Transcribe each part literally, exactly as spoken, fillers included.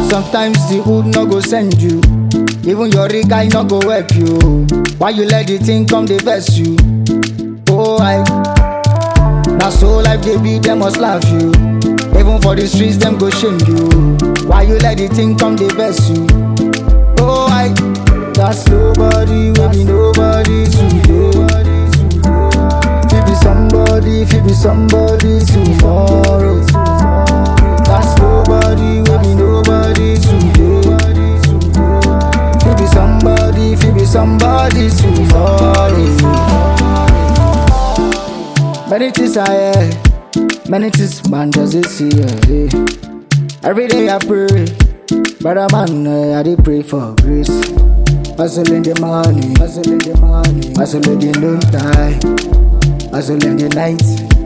Sometimes the hood no go send you, even your real guy no go help you. Why you let the thing come dey vex you? Oh I, now so life they be, them must laugh you. Even for the streets them go shame you. Why you let the thing come dey vex you? Oh I, that's nobody will be nobody today. If be somebody, if be somebody tomorrow. That's nobody will be nobody today. If be somebody, if be somebody tomorrow. Many things I hear, many things man doesn't see. Yeah. Every day I pray, brother man, I dey pray for grace. Hustle in the morning, hustle in the morning, hustle in the noontime, hustle in the night.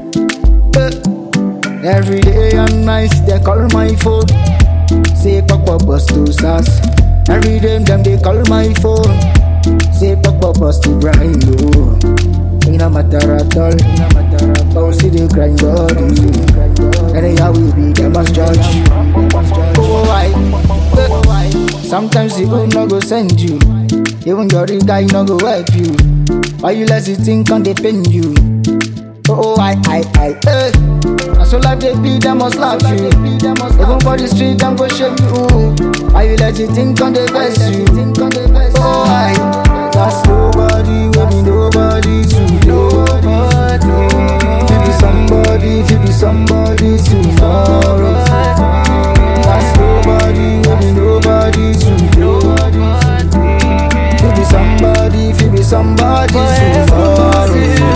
Uh, every day and night they call my phone, say Papa bust to sass. Every day them they call my phone, say Papa bust to grind. Oh, it no matter at all, it no matter at all. See the grind body, anyhow we be them must judge. Oh why? Uh, sometimes the hood no go send you. Even your real guy no go help you. Why you let the thing come dey pain you? Oh I I I eh. So life they be, them must laugh you. Even for the street them go shame you. Why you let the thing come dey vex you? Oh I, that's nobody will be nobody today. If you be somebody, if you be somebody tomorrow. That's nobody will be nobody today. Somebody, if you be somebody tomorrow.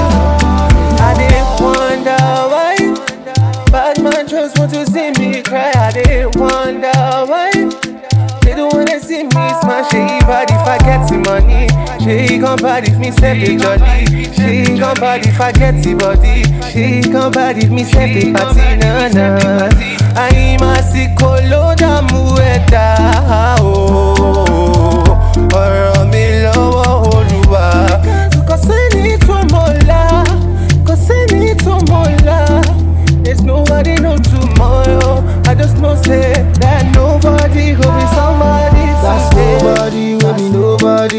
I didn't wonder why bad man just want to see me cry. I didn't wonder why they don't wanna see me smash. She bad if I get the money, she come bad if me save the jolly. She come bad if I get the body, she come bad if me save the party. Na na, I'm a sicko da mueta. Oh, ọ̀rọ̀ mi lọ́wọ́ Olúwa. Kò sẹ́ni tó mọ̀la, kò sẹ́ni tó mọ̀la. There's nobody know tomorrow. I just know say that nobody will be somebody today. That's nobody will be nobody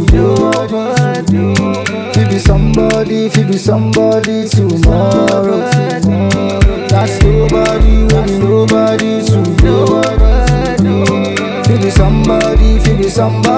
today. If you be somebody, if you be somebody tomorrow. That's nobody will be nobody today. If you be somebody, if you be somebody.